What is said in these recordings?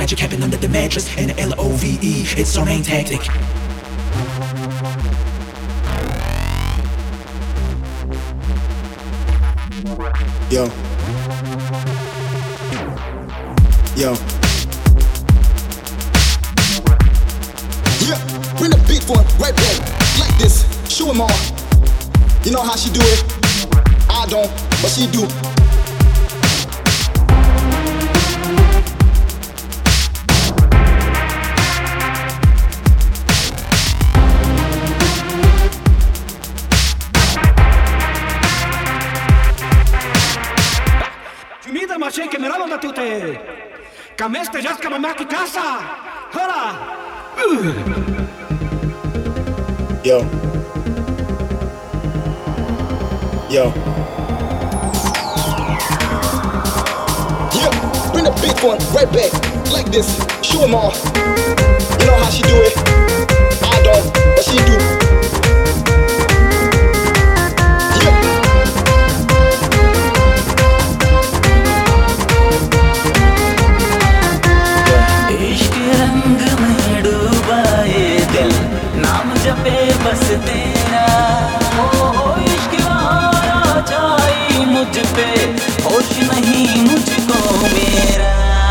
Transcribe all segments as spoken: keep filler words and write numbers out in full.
Magic happen under the mattress and the L O V E. It's our main tactic. Yo. Yo. Yeah, bring the beat for it right back. Like this, show 'em all. You know how she do it. I don't, but she do. Čumite mače, che me la da tutte. Kameste jaska mamaki casa. Hola. Yo. Yo. Yeah, bring the big one right back. Like this, show 'em all. You know how she do it. I don't, but she do. बस तेरा हो हो इश्क आया जाए मुझ पे होश नहीं मुझको मेरा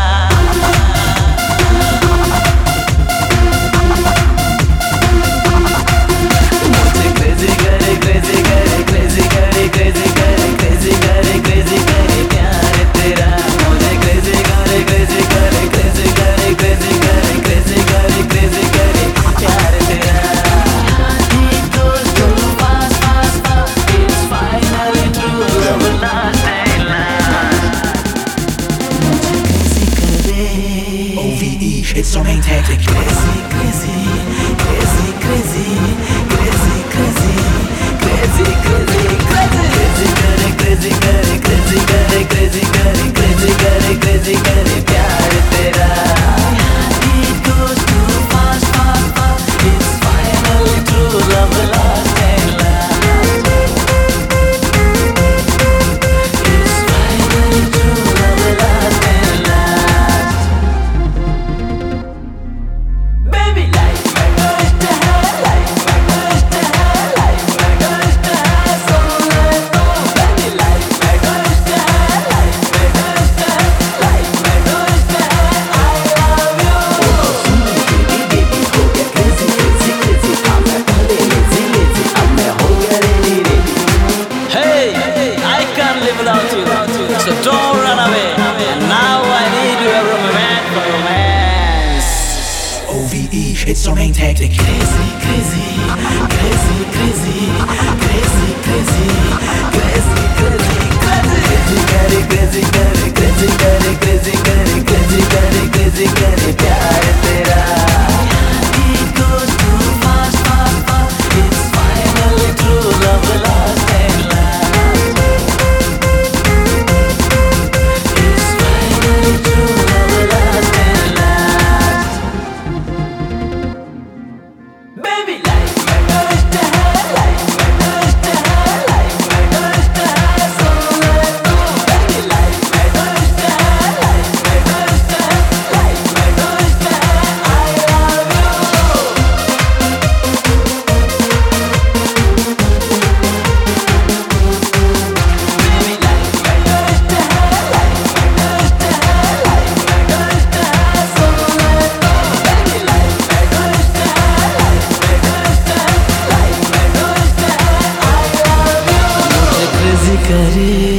मुझे क्रेजी करे क्रेजी करे क्रेजी करे क्रेजी करे क्रेजी करे क्रेजी करे प्यार तेरा मुझे क्रेजी करे क्रेजी करे क्रेजी करे क्रेजी करे क्रेजी करे क्रेजी करे प्यार तेरा It's our main tactic. Crazy, crazy, crazy, crazy, crazy, crazy, crazy, crazy, crazy, crazy, crazy, crazy, crazy, crazy, crazy, crazy, crazy, crazy, crazy, प्यार तेरा. It goes too fast, fast, fast. It's finally true love, lost and last. It's finally true love, lost and last. Baby, life में कष्ट है, life में कष्ट है, life में कष्ट है, सुन ले तो. Baby, life में कष्ट है, life में कष्ट है, life में कष्ट है, I love you. Soon baby, baby हो गया crazy, crazy, crazy. अब मैं पहले lazy, lazy, अब मैं हो गया ready, ready. Hey, I can't live without you, so don't run away. And now I need you, every man for romance. O V E, it's our main tactic. Crazy, crazy, crazy, crazy, crazy, crazy, crazy, crazy, crazy, crazy, crazy, crazy, crazy, crazy, crazy, crazy, crazy, crazy, crazy, crazy, प्यार तेरा. It goes too fast, fast, fast. It's finally true love, lost and last. It's finally true love, lost and last. Baby, life में कष्ट है, life में कष्ट है, life में कष्ट है, सुन ले तो. Baby, life में कष्ट है, life में कष्ट है, life में कष्ट है, I love you. Baby, life में कष्ट है, life में कष्ट है, life में कष्ट है, सुन ले तो. Baby, life में कष्ट है, life में कष्ट है, life में कष्ट है, I love you. मुझे crazy करे